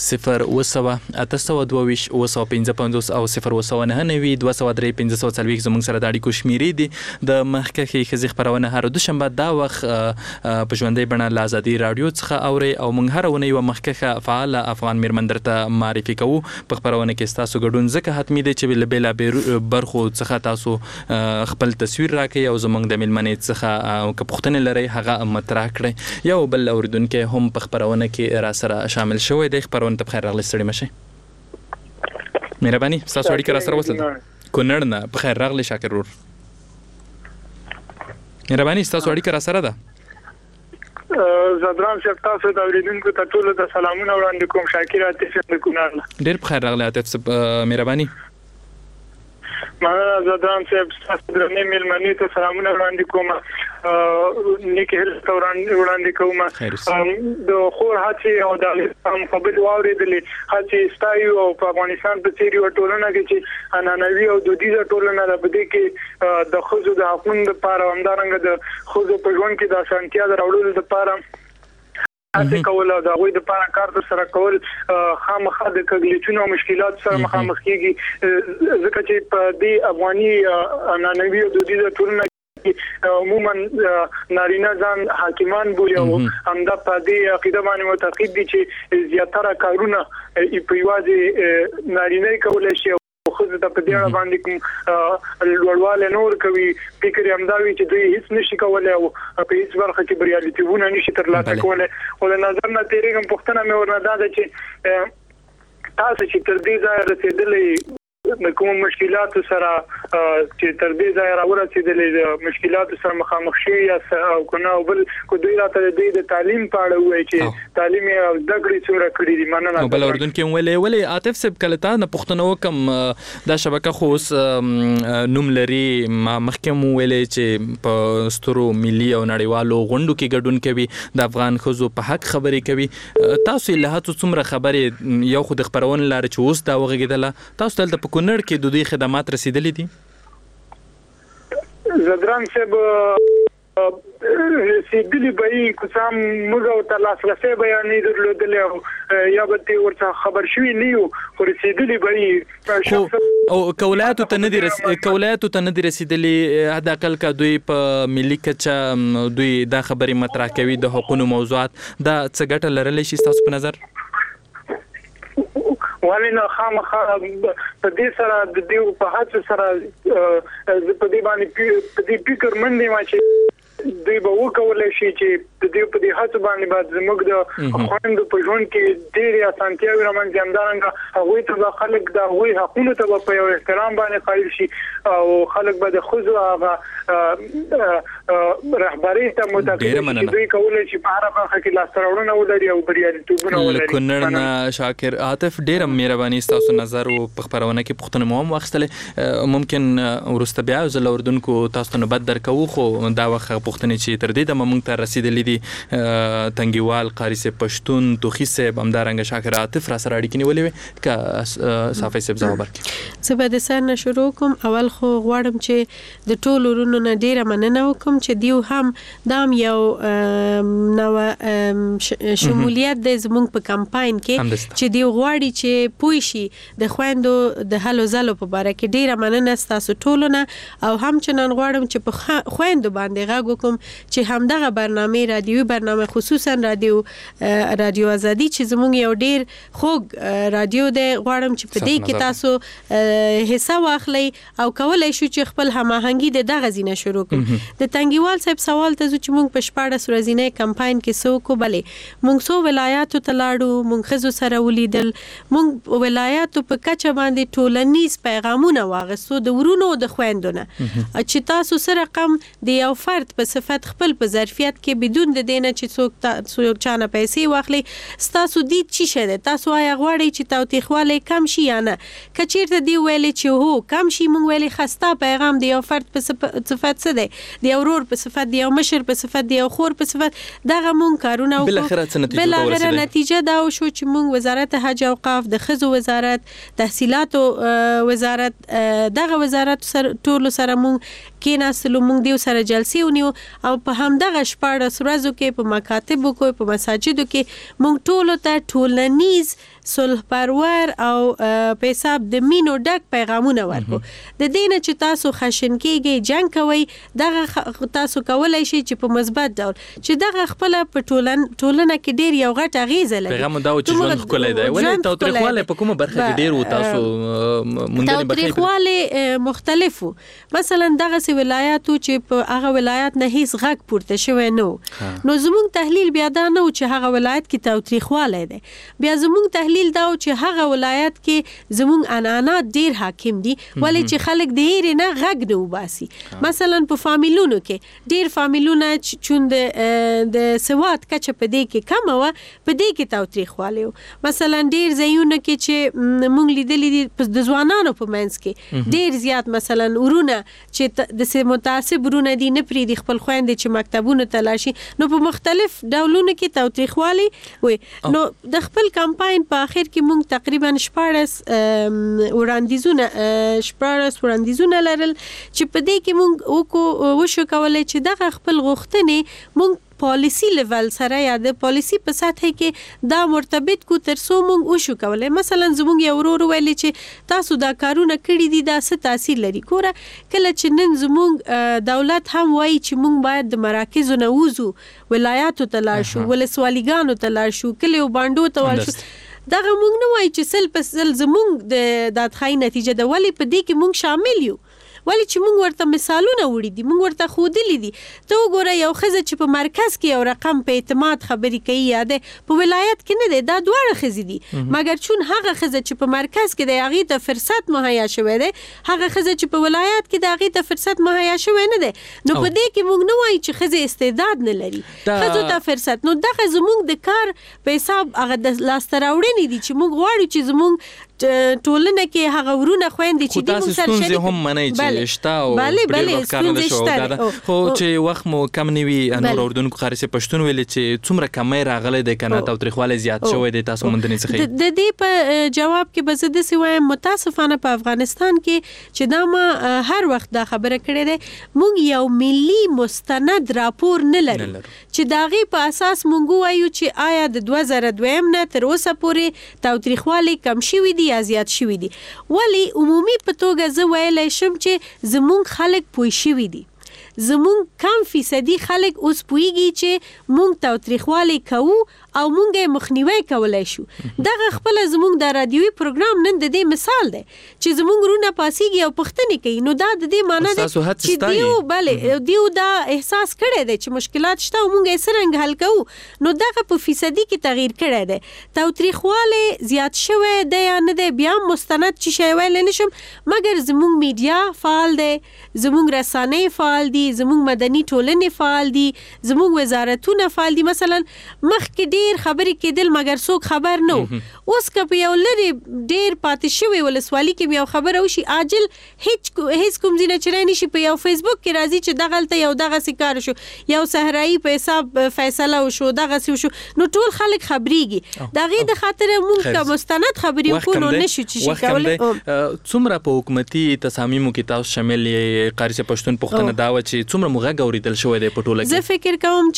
0 822 او 0 203 زموږ سره د اړیکو شمیرې دي. د مخکې خزي خبرونه هر دوشنبه دا وخت په ژوندۍ بڼه له آزادي رادیو څخه اوري او موږ هر ونه یو مخکې فعال افغان میرمن درته معرفي کوو په خبرونه کې. تاسو ګډون ځکه حتمی دی چې بلا برخو څخه تاسو خپل تصویر راکړئ او زموږ د ملمنې څخه که پوښتنې لرئ هغه مطرح کړئ. یو بل اوریدونکو هم په خبرونه کې را سره شامل شوی دی. خبرونه ته بخیر راغلی، ستړي مشئ. مهرباني تاسو اړیکه را سره وصل کونړ نه بخیر راغلی شاکر ور. مهرباني تاسو اړیکه را سره ده. زدران صاحب تاسو د اوریدونکو ته ټول د سلامونه وړاندې کوم. شاکر عاطف د کونړ. ډیر بخیر راغلی عاطف صاحب، مهرباني. مننه زدران صاحب، تاسو درنې ملمنې ته سلامونه وړاندې کوم. نیک هیله وړاندې کوم. د خور هڅې او د هم خبرې واورېدلې هڅې ستایو او په افغانستان په څیر یو ټولنه کې چې عنعنوي او دودیزه ټولنه ده، په دې کې د ښځو د حقونو لپاره همدارنګه د ښځو په ژوند کې د اسانتیا د راوړلو لپاره هڅه کول او د هغوی لپاره کار ترسره کول خامخا د کګلیچونو او مشکلات سره مخامخ کیږي، ځکه چې په دې افغاني عنعنوي او دودیزه ټولنه عموما نارینه ځان حاکمان بولي او همدا په دې عقیده باندې معتقد دي چې زیاتره کارونه په یوازې نارینه کولای شي. خو د په دې اړه باندې کوم لوړواله نور کوي فکر همداوي چې دوی هیڅ نشي کولای او په هیڅ برخه کې بریالیتوبونه نشي ترلاسه کولای. او د نظر نه تیریږم پوښتنه مې ورنه ده چې تاسو چې تر دې ځای رسیدلې د کوم مشکلات سره چې تر دې ځای راورسېدلې د مشکلات سره مخامخ شي یا او کنه او بل کو دوی راته د تعلیم په اړه وایي چې تعلیم او د غړي څومره کړی دي. مننه. بل اردن کې ولې عاطف صاحب کله تا نه پښتنو کوم دا شبکه خو نوم لري مخکم ویلې چې په سترو ملي او نړیوالو غونډو کې ګډون کوي، د افغان ښځو په حق خبرې کوي. تاسو له هڅو څومره خبرې یو خو د خبرونه لاره چې اوس دا وغږیدله تاسو ته په کونړ کې د دوی خدمات رسیدلې دي؟ زدران صاحب رسیدلې به کوم موږ او تلاسرسي بیانې درلودلې او یا به ته ورته خبر شوي نه یو خو رسیدلې به او کولایاتو ته نه دي رسیدلې. حد اقل کا دوی په ملي کچه دوی دا خبرې مطرح کوي د حقوقو موضوعات، دا څه ګټه لرلی شي تاسو په نظر؟ ولنه خامخا په دې سره د دې په هڅه سره په دې باندې په دې فکر منډه ما چې دوی به وکولای شي چې د دې په دې هڅه باندې بعد زموږ د خويندو په ژوند کې ډېر اسانتیاوي رامنځته همدارنګه هغوی ته خلک د هغوی حقونو ته په یو احترام باندې قایل شي او خلک به د خزو هغه رهبري ته متقابل دوی کولای شي په هر برخه کې لاستراوړنه ولري او بریالیتوبونه ولري. کونړ نه شاکر عاطف ډېر مهرباني تاسو نظر او په خبرونه کې پوښتنه مو هم واخیستله. ممکن ورسته بیا زل اردوونکو تاسو ته نوبت درکو خو دا وخت پوښتنه چې تر دې د موږ ته رسیدلې دي تنګیوال قاری صاحب پښتون توخی صاحب همدارنګه شاکر عاطف را سره اړیکې نیولې کا صافي صاحب جواب ورکړي. زه به د سر نه شروع کوم. اول خو غواړم چې د ټولو ورونو نه ډیره مننه وکم چې دیو هم دام یو نو شمولیت د زموږ په کمپاین کې چې دیو غواړي چې پوي شي د خويندو د هلو زلو په باره کې. ډیره مننه تاسو ټولو نه او هم چنن غواړم چې په خويندو باندې غږ وکم چې همدغه برنامه رادیوي برنامه خصوصا رادیو ازادي چې زموږ یو ډیر خوږ رادیو دی. غواړم چې په دې کې تاسو حصہ واخلئ او کولای شو چې خپل هماهنګي د دغه زینه شروع کړو. د تنګیوال صاحب سوال ته چې موږ په 14 ورځې کمپاین کې سو کو بلې موږ سو ولایاتو ته لاړو، موږ خزو سره ولیدل، موږ ولایاتو په کچه باندې ټولنیز پیغامونه واغستو د ورونو او د خويندو نه چې تاسو سره رقم د یو فرد په صفت خپل په ظرفیت کې بدون د دینه چې څوک چانه پیسې واخلي ستاسو دید چی شه تاسو آیا غواړئ چې تاوتریخوالی کم شي یا نه کچیرته دی ویلې چې هو کم شي مونږ ویلې خسته پیغام دی یو فرد په صفت څه دی د ورور په صفت دی یو مشر په صفت دی یو خور په صفت دغه مونږ کارونه بالاخره نتیجه دا شو چې مونږ وزارت حج او اوقاف د ښځو وزارت تحصیلاتو وزارت دغه وزارت سره ټول سره مونږ کېناستلو مونږ دیو سره جلسې ونیو او په همدغه 14 ورځو کې په مکاتبو کې په مساجدو کې مونږ ټول ته ټولنیز صلح پرور او په حساب د مینو ډک پیغامونه ورکو د دینه چې تاسو خشن کېږي جنگ کوي دغه تاسو کولای شي چې په مثبت ډول چې دغه خپل په ټولنه کې ډیر یو غټ اغیزه لري پیغام دا چې ژوند خولای دی ولې تاوتریخواله په کومه برخه کې ډیر و تاسو مونږ نه تاوتریخواله مختلفو مثلا دغه سی ولایاتو چې په هغه ولایت نه هیڅ غږ پورته شوی نو زموږ تحلیل بیا دا نه چې هغه ولایت کې تاوتریخواله دی بیا زموږ تحلیل دا چې هغه ولایت کې زموږ عنعنات ډیر حاکم دي ولې چې خلک ډیر نه غږ نه وباسي مثلا په فامیلونو کې ډیر فامیلونه چون د سواد کچه په دې کې کم و په دې کې تاوتریخواله مثلا ډیر ځایونه کې چې مونږ لیدلې دي د ځوانانو په منځ کې ډیر زیات مثلا ورونه چې د متعصب ورونه دي نه پری دي خپل خويندې چې مکتبونو ته لاشي نو په مختلف ډولونو کې تاوتریخواله وي نو د خپل کمپاین په اخر کې مونږ تقریبا 14 وړاندیزونه لرل چې په دې کې مونږ وشو کولای چې دغه خپل غوښتنې مونږ پالیسی لیول سره یا د پالیسی په سطح کې دا مرتبط کو تر څو مونږ وشو کولای مثلا زموږ یو ورور ویل چې تاسو دا کارونه کړی دي دا څه تاثیر لري ګوره کله چې نن زموږ دولت هم وایي چې مونږ باید د مراکزو نه وځو ولایاتو ته لاړ شو ولسوالیګانو ته لاړ شو کلیو باندو ته لاړ شو دغه مونږ نه وایي چې سل په سل زموږ د داتخای نتیجه ده ولی په دې کې مونږ شامل یو ولی چې مونږ ورته مثالونه وړي دي مونږ ورته خودلی دي ته وګوره یو خزه چې په مرکز کې یو رقم په اعتماد خبري کوي یاده په ولایت کې نه ده دا دواړه خزې دي مګر چون هغه خزه چې په مرکز کې د هغه ته فرصت مهیا شوه ده هغه خزه چې په ولایت کې د هغه ته فرصت مهیا شوه نه ده نو په دې کې مونږ نه وایي چې خزه استعداد نه لري خزه ته فرصت نو دغه زمونږ د کار په حساب هغه د لاستراوړنې دي چې مونږ غواړو چې زمونږ ټولنه کې هغه ورونه خويندې چې د مو سره شریک هم منای چې شتا او ډېر کار نه شو خو چې وخت مو کم نیوي انور اردوونکو خارسه پښتون ویل چې څومره کمای راغله د کنه تاوتریخواله زیات شوی د تاسو مندنې څخه د دې په جواب کې به زده سی وایم متاسفانه په افغانستان کې چې دا ما هر وخت دا خبره کړې ده مونږ یو ملي مستند راپور نه لرو چې داغي په اساس مونږ وایو چې آیا د 2002 نه تر اوسه پورې تاوتریخواله کم شوی دي یا زیات شوی دي ولی عمومي په توګه زه ویلای شم چې زمونږ خلک پوه شوی دي زمونږ کم فیصدي خلک اوس پوهیږي چې مونږ تاوتریخواله کوو او مونږه مخنیوي کولای شو دغه خپل زمونږ د رادیوي پروګرام نن د دې مثال دی چې زمونږ رونه پاسيږي او پښتني کوي نو دا د دې معنی ده چې دیو دا احساس کړي دي چې مشکلات شته او مونږه یې څنګه حل کوو نو دغه په فیصدي کې تغییر کړي دي تاوتریخواله زیات شوه دی یا نه دی بیا مستند چې شی ویل نشم مګر زمونږ میډیا فعال دی زمونږ رسانې فعال دي زمونږ مدني ټولنې فعال دي زمونږ وزارتونه فعال دي مثلا مخکې ډیر خبرې کېدل مګر څوک خبر نه اوس که یو لري ډیر پاتې شوی ولسوالي کې یو خبره وشي عاجل هیڅ کوم ځای نه چرای نشي په یو فیسبوک کې راځي چې دغلته یو دغه سکار شو یو صحرایي په حساب فیصله وشو دغه شو نو ټول خلک خبريږي دغه د خاطر مونږ کا مستند خبري وکړو نشو چې کولای څومره په حکومتي تصامیمو کې تاسو شامل یې قاری پښتون پښتنه دا و چې څومره موږ غوړیدل شوې ده په ټوله کې زه فکر کوم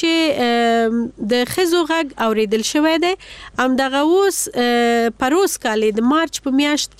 چې د خزو غږ اوریدل شوی دی ام دغه اوس پروس کال د مارچ په میاشت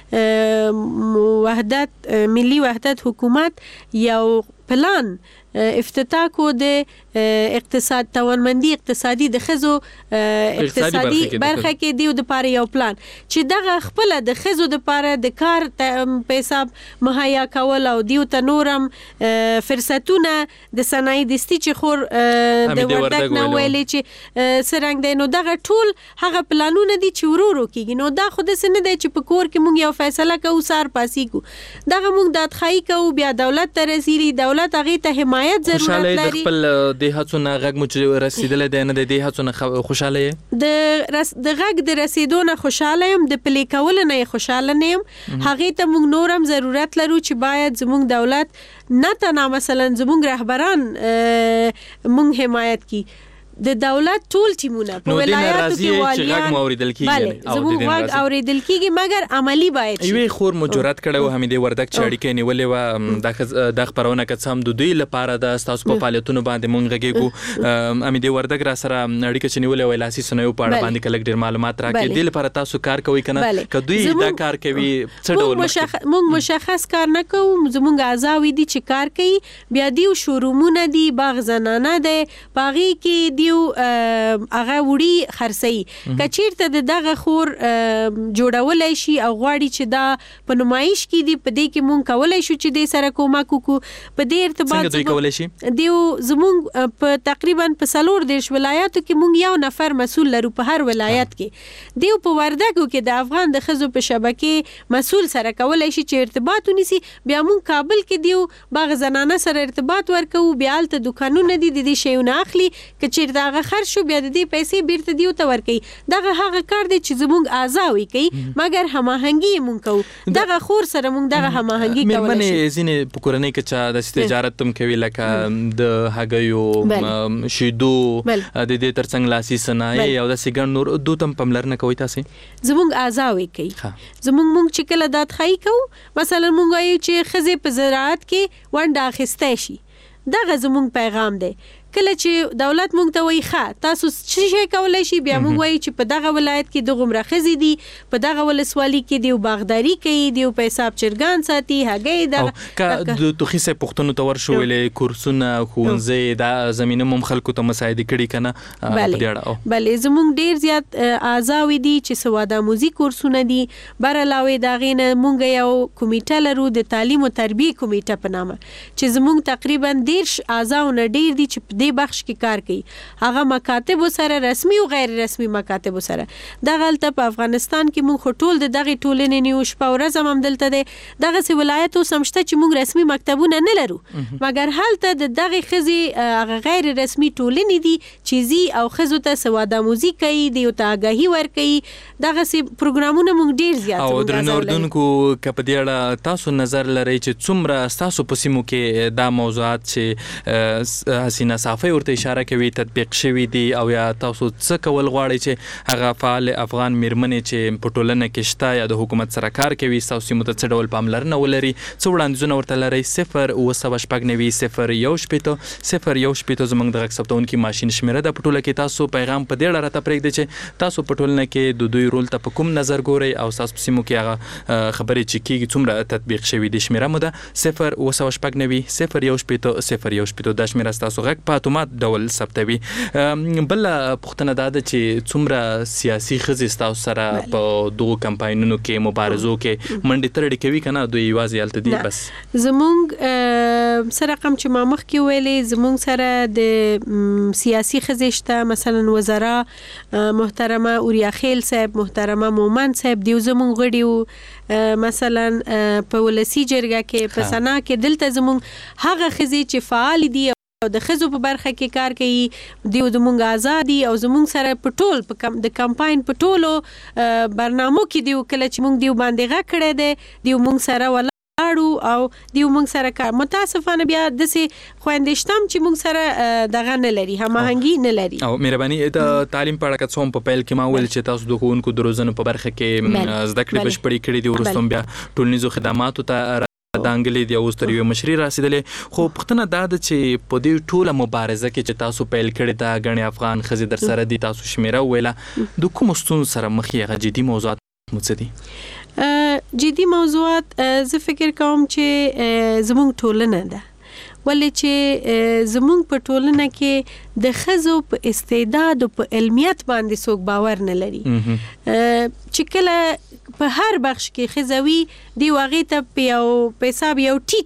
کې ملي وحدت حکومت یو پلان افتتاح کو د اقتصاد توانمندي اقتصادي د خزو اقتصادي برخه کې دیو د پاره یو پلان چې دغه خپل د خزو د پاره د کار په حساب مهیا کول او دیو ته نورم فرصتونه د صنایع دستی چې خور د وردک نه ویلې چې سرنګ دی نو دغه ټول هغه پلانونه دي چې ورورو کېږي نو دا خود سن دی چې په کور کې مونږ یو فیصله کوو سار پاسي کو دغه مونږ داتخای کوو بیا دولت ته رسیدي دولت دولت هغه ته حمایت ضرورت لري. خپل د هڅو نه غږ مو رسیدلې ده نه د هڅو نه خوشاله یې؟ د غږ د رسیدو نه خوشاله یم، د پلی کول نه خوشاله نه یم. هغه ته موږ نورم ضرورت لرو چې باید زموږ دولت نه تنها مثلا زموږ رهبران موږ حمایت کی. د دولت ټول ټیمونه په ولایاتو کې والیان غږ اوریدل کیږي او زموږ غږ اوریدل کیږي مګر عملی باید شي. یوه خور مجرد کړه حمیدې وردک چې اړیکې نیولې و د خبرونه کڅم د دوی لپاره د تاسو په فعالیتونو باندې مونږ غږیږو. حمیدې وردک را سره اړیکه چې نیولې وای لاسي سنوي په اړه باندې کلک ډیر معلومات راکړي. د لپاره تاسو کار کوي کنه کدوې دا کار کوي څه ډول مونږ مشخص کار نه کوو. زموږ اعضاوي دي چې کار کوي، بیا دیو شورومونه دي، باغ زنانه ده، باغی کې دیو هغه وړي خرڅي. کچیرته دغه خور جوړولای شي او غواړي چې دا په نمایش کې دی، په دې کې مونږ کولای شو چې د سره کومک وکړو. په دې ارتباط څنګه دوی کولای شي؟ دیو زمونږ په تقریبا په 4 ولایاتو کې مونږ یو نفر مسؤل لرو په هر ولایت کې. دیو په وردګو کې د افغان د خزو په شبکې مسؤل سره کولای شي چې ارتباط ونیسي. بیا مونږ کابل کې دیو باغ زنانه سره ارتباط ورکو، بیا الته دکانونه دي د دې شیونه اخلي، کچیرته هغه شو بیا د دې پیسې بیرته دیو ته ورکي. دغه هغه کار دی چې زموږ اعضاوي کوي مګر هماهنګي مونږ کوو. دغه خور سره مونږ دغه هماهنګي کولای شي. مېرمنې ځینې په کورنۍ کې چې د تجارت تم کوي لکه د هګیو شیدو د دې ترڅنګ لاسي صنایع او د سیګن نور دوتم پملرنه کوي تاسو؟ زموږ اعضاوي کوي. مونږ چې کله دات خای کوو مثلا مونږ وایو چې خزه په زراعت کې ونډه اخیسته شي. دغه زموږ پیغام دی. کله چې دولت مونږ ته وایي ښه تاسو څه شي کولای شي، بیا مونږ وایي چې په دغه ولایت کې دغه مرخصي دي، په دغه ولسوالۍ کې دیو باغداري کوي، دیو په حساب چرګان ساتي، هګۍ د د توخیسه پښتنو تور شو ویلې کورسونه خونځي د زمينه مم خلکو ته مساعده کړي کنه په دې اړه؟ بلې زموږ ډیر زیات اعضاوي دي چې سواده موزیک کورسونه دي. بر علاوه دا غینه مونږ یو کمیټه لرو د تعلیم او تربیه کمیټه په نامه چې زموږ تقریبا 10 اعضاونه ډیر دي چې دې بخش کې کار کوي. هغه مکاتب سره رسمي او غیر رسمي مکاتب سره. دغه په افغانستان کې مونږ ټول دغه ټولنې نیو شپه ورځ هم دلته دي. دغه سی ولایت او سمشته چې مونږ رسمي مکتبونه نه لرو مګر هلته دغه خزي غیر رسمي ټولنې دي چې زی او خزو ته سواده موزیک کوي، دی او ته آگاهي ور کوي. دغه سی پروګرامونه مونږ ډیر زیات او درنو اردوونکو کپ دې اړه تاسو نظر لرئ چې څومره تاسو په سیمو کې دا موضوعات چې حسینه صافی ورته اشاره کوي تطبیق شوی دی او یا تاسو څه کول غواړئ چې هغه فعال افغان میرمنې چې په ټولنه کې شته یا د حکومت سره کار کوي تاسو سیمو ته څه ډول پاملرنه ولري، څه وړاندیزونه ورته لرئ؟ 0 زمونږ د غږ ثبتونکي ماشين شمیره د پټوله کې تاسو پیغام په دې اړه راته پرېږدئ چې تاسو په ټولنه کې د دوی رول ته په کوم نظر ګورئ او تاسو سیمو کې هغه خبرې چې کیږي څومره تطبیق شوی دی. شمیره مو ده 0 د شمیره تاسو غږ په اتومات ډول ثبتوي. بل پښتنه دا ده چې څومره سیاسي خزې تاسو سره په دوه کمپاینونو کې مبارزو کې منډې ترړې کوي کنه دوی یوازې الته دي؟ بس زمونږ سره رقم چې ما مخ کې ویلې زمونږ سره د سیاسي خزې شته، مثلا وزرا محترمه اوریا خیل صاحب، محترمه مومن صاحب دیو زمونږ غړي، مثلا په ولسی جرګه کې په سنا کې دلته زمونږ هغه خزې چې فعال دي او د خزو په برخه کې کار کوي، دیو د مونږ آزادي او زمونږ سره په ټول په د کمپاین په ټولو برنامو کې دیو کله چې مونږ دیو باندې غږ کړی دی دیو مونږ سره ولاړو او دیو مونږ سره کار. متاسفانه بیا دسه خويندشتم چې مونږ سره دغه نه لري، هماهنګي نه لري. او مهرباني د تعلیم په اړه که څوم په پیل کې ما ویل چې تاسو د ښوونکو د روزنې په برخه کې زده کړې بشپړې کړې دي، ورستم بیا ټولنیزو خدماتو ته دانګلې دی او ستریو مشري راسیدلې. خو پښتنه دا د چې په دې ټوله مبارزه کې چې تاسو پیل کړی دا غني افغان خزي در سره دي، تاسو شمیره ویله د کوم ستون سره مخ یې جدي موضوعات مڅدي؟ جدي موضوعات زه فکر کوم چې زموږ ټولنه ده، ولې چې زموږ په ټولنه کې د خزو په استعداد او په علمیت باندې څوک باور نه لري. چې کله په هر بخش کې خزوي دی واغې ته په حساب یو ټیټ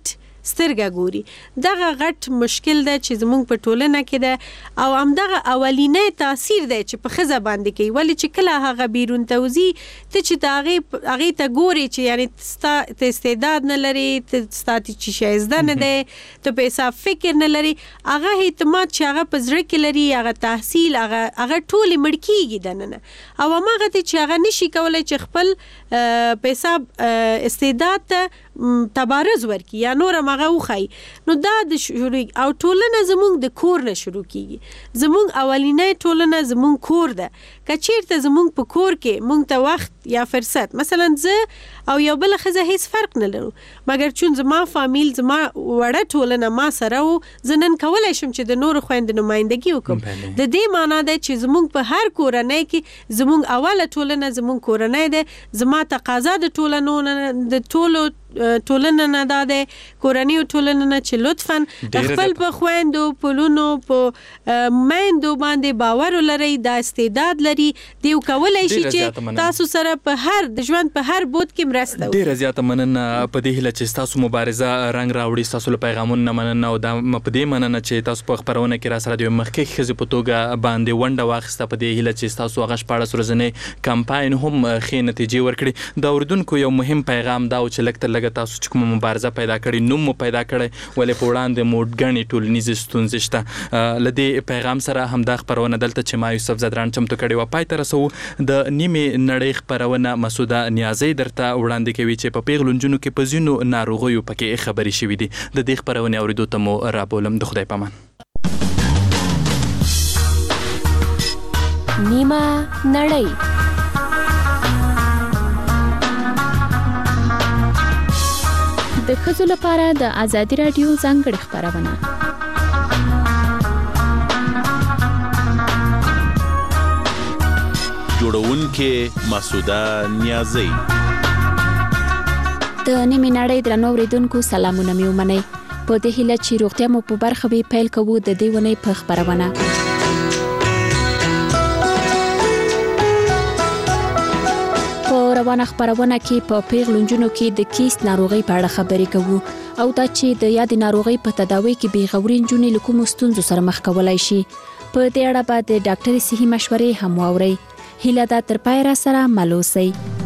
سترګه ګوري. دغه غټ مشکل ده چې زموږ په ټولنه کې ده او همدغه اولینی تاثیر دی چې په ښځه باندې کوي. ولې چې کله هغه بیرون ته وځي ته چې د هغې ته ګورې چې یعنې ته استعداد نه لري، ستا چې شایسته نه دی، ته په حساب فکر نه لري، هغه اعتماد چې هغه په زړه کې لري، هغه تحصیل، هغه ټولې مړ کېږي دننه. او هماغه ته چې هغه نشي کولی چې خپل په حساب استعداد ته تبارز ورکړي یا نور هم هغه وښایي. نو دا د شروع او ټولنه زموږ د کور نه شروع کېږي. زموږ اولینی ټولنه زموږ کور ده. که چیرته زموږ په کور کې موږ ته وخت یا فرصت، مثلا زه او یو بل ښځه هیڅ فرق نه لرو، مګر چون زما فامیل زما وړه ټولنه ما سره و، زه نن کولی شم چې د نورو خویندو نمایندګي وکړم. د دې معنا ده چې زموږ په هر کورنۍ کې زموږ اوله ټولنه زموږ کورنۍ ده. زما تقاضا د ټولو ټولنه نه دا ده، کورنۍ ټولنه نه، چې لطفاً د خپل په خویندو، په لونو، په میندو باندې باور ولرئ، دا استعداد لري، دیو کولی شي چې تاسو سره په هر د ژوند په هر بود کې مرسته وکړي. ډېره زیاته مننه په دې هیله چې ستاسو مبارزه رنګ راوړي. ستاسو له پیغامونو مننه او دا په دې مننه چې تاسو په خپرونه کې را سره د مخکښ ښځې په توګه باندې ونډه واخیسته. په دې هیله چې ستاسو هغه 14 ورځنی کمپاین هم ښې نتیجې ورکړي. د اورېدونکو یو مهم پیغام دا و چې لږ تر لږه تاسو چې کومه مبارزه پیدا کړې، نوم مو پیدا کړی، ولې په وړاندې مو ګڼې ټولنیزې ستونزې شته. له دې پیغام سره همدا خپرونه دلته چې ما یوسف زدران چمتو کړې وه پای ته رسوو. د نیمې نړۍ خپرونه مسوده نیازۍ درته وړاندې کوي چې په پیغلو نجونو کې په ځینو ناروغیو پکې خبرې شوي دي. د دې خپرونې اورېدو ته مو رابولم. د خدای په امان. نیمه نړۍ د ښځو لپاره د ازادي راډیو ځانګړې خپرونه. جوړونکې مسوده نیازۍ. د نیمې نړۍ درنو اورېدونکو سلامونه مې ومنئ. په دې هیله چې روغتیا مو په برخه وي، پیل کوو د دې ونې په خپرونه. روانه خپرونه کې په پیغلو نجونو کې د کیست ناروغۍ په اړه خبرې کوو او دا چې د یادې ناروغۍ په تداوی کې بېغوري نجونې له کومو ستونزو سره مخ کولی شي. په دې اړه به د ډاکټرې صحي مشورې هم واورئ. هیله ده تر پای را سره مل اوسئ.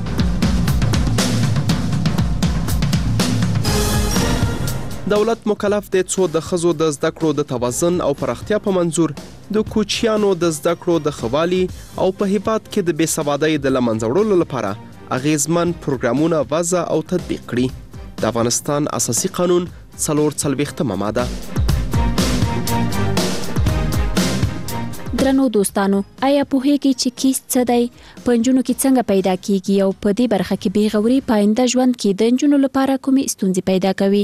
دولت مکلف دی څو د ښځو د زده کړو د توازن او پراختیا په منظور د کوچیانو د زده کړو د ښه والي او په هیواد کې د بې سوادۍ د له منځه وړلو لپاره اغیزمن پروګرامونه وضع او تطبیق کړي. د افغانستان اساسي قانون 44مه ماده. درنو دوستانو، آیا پوهیږئ چې کیست څه دی؟ په نجونو کې څنګه پیدا کیږي او په دې برخه کې بېغوري په آینده ژوند کې د نجونو لپاره کومې ستونزې پیدا کوي؟